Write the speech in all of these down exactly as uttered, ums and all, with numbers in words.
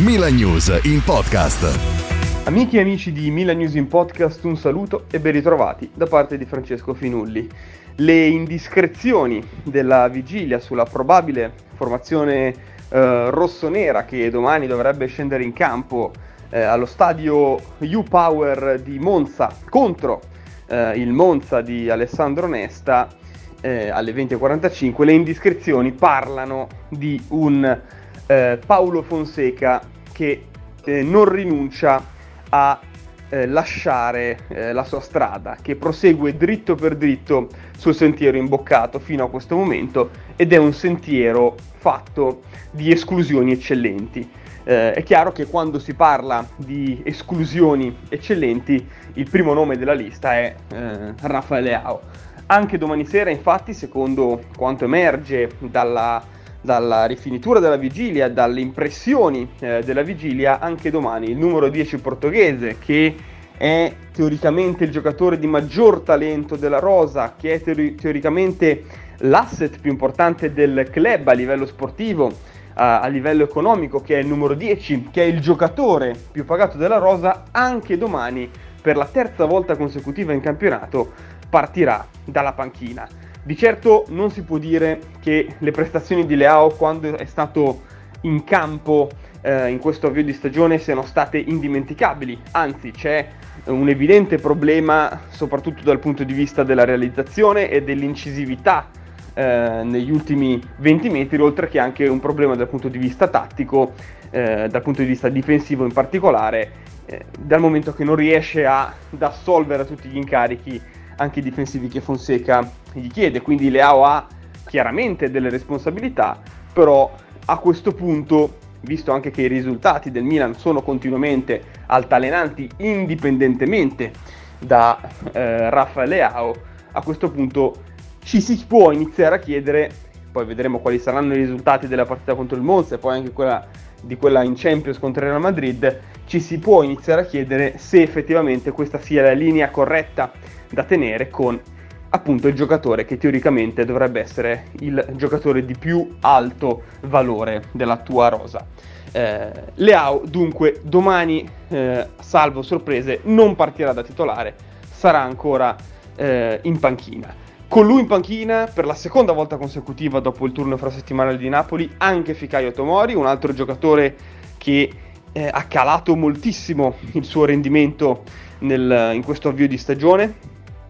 Milan News in podcast. Amiche e amici di Milan News in podcast, un saluto e ben ritrovati da parte di Francesco Finulli. Le indiscrezioni della vigilia sulla probabile formazione eh, rossonera che domani dovrebbe scendere in campo eh, allo stadio U-Power di Monza contro eh, il Monza di Alessandro Nesta eh, alle venti e quarantacinque, le indiscrezioni parlano di un eh, Paulo Fonseca che eh, non rinuncia a eh, lasciare eh, la sua strada, che prosegue dritto per dritto sul sentiero imboccato fino a questo momento, ed è un sentiero fatto di esclusioni eccellenti. Eh, è chiaro che quando si parla di esclusioni eccellenti il primo nome della lista è eh, Rafael Leao. Anche domani sera, infatti, secondo quanto emerge dalla dalla rifinitura della vigilia, dalle impressioni eh, della vigilia, anche domani il numero dieci portoghese, che è teoricamente il giocatore di maggior talento della rosa, che è teori- teoricamente l'asset più importante del club a livello sportivo, uh, a livello economico, che è il numero dieci, che è il giocatore più pagato della rosa, anche domani per la terza volta consecutiva in campionato partirà dalla panchina. Di certo non si può dire che le prestazioni di Leao quando è stato in campo eh, in questo avvio di stagione siano state indimenticabili, anzi c'è un evidente problema soprattutto dal punto di vista della realizzazione e dell'incisività eh, negli ultimi venti metri, oltre che anche un problema dal punto di vista tattico, eh, dal punto di vista difensivo in particolare, eh, dal momento che non riesce a, ad assolvere a tutti gli incarichi anche difensivi che Fonseca gli chiede. Quindi Leao ha chiaramente delle responsabilità, però a questo punto, visto anche che i risultati del Milan sono continuamente altalenanti indipendentemente da eh, Rafael Leao, a questo punto ci si può iniziare a chiedere, poi vedremo quali saranno i risultati della partita contro il Monza e poi anche quella di quella in Champions contro il Real Madrid, ci si può iniziare a chiedere se effettivamente questa sia la linea corretta da tenere con appunto il giocatore che teoricamente dovrebbe essere il giocatore di più alto valore della tua rosa. Eh, Leao dunque domani, eh, salvo sorprese, non partirà da titolare, sarà ancora eh, in panchina. Con lui in panchina per la seconda volta consecutiva dopo il turno infrasettimanale di Napoli anche Fikayo Tomori, un altro giocatore che eh, ha calato moltissimo il suo rendimento nel, in questo avvio di stagione,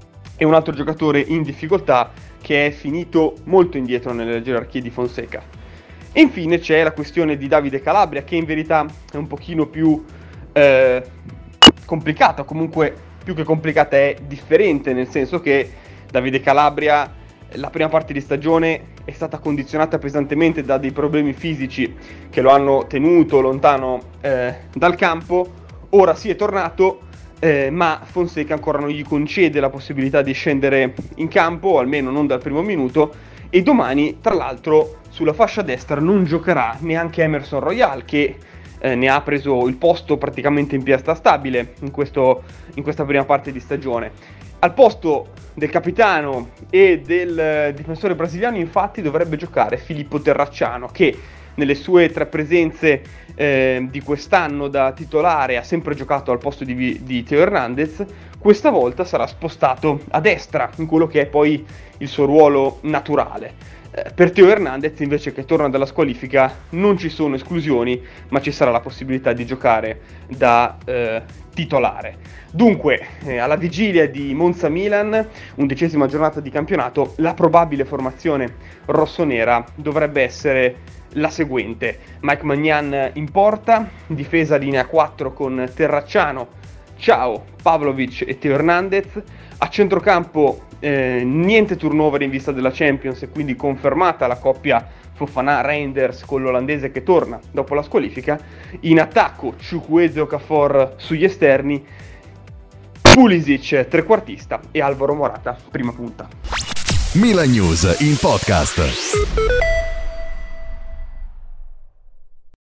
e un altro giocatore in difficoltà che è finito molto indietro nelle gerarchie di Fonseca. E infine c'è la questione di Davide Calabria, che in verità è un pochino più eh, complicata, comunque più che complicata è differente, nel senso che Davide Calabria la prima parte di stagione è stata condizionata pesantemente da dei problemi fisici che lo hanno tenuto lontano eh, dal campo. Ora sì è tornato, Eh, ma Fonseca ancora non gli concede la possibilità di scendere in campo, almeno non dal primo minuto, e domani tra l'altro sulla fascia destra non giocherà neanche Emerson Royal, che eh, ne ha preso il posto praticamente in piazza stabile in, questo, in questa prima parte di stagione. Al posto del capitano e del eh, difensore brasiliano infatti dovrebbe giocare Filippo Terracciano, che nelle sue tre presenze eh, di quest'anno da titolare ha sempre giocato al posto di, di Theo Hernandez. Questa volta sarà spostato a destra in quello che è poi il suo ruolo naturale. Eh, per Theo Hernandez invece, che torna dalla squalifica, non ci sono esclusioni, ma ci sarà la possibilità di giocare da eh, titolare. Dunque, eh, alla vigilia di Monza-Milan, undicesima giornata di campionato, la probabile formazione rossonera dovrebbe essere la seguente: Mike Maignan in porta, difesa linea quattro con Terracciano, Ciao, Pavlovic e Theo Hernandez. A centrocampo eh, niente turnover in vista della Champions e quindi confermata la coppia Fofana-Reinders con l'olandese che torna dopo la squalifica. In attacco Chukwueze e Okafor sugli esterni, Pulisic trequartista e Alvaro Morata prima punta. Milan News in podcast.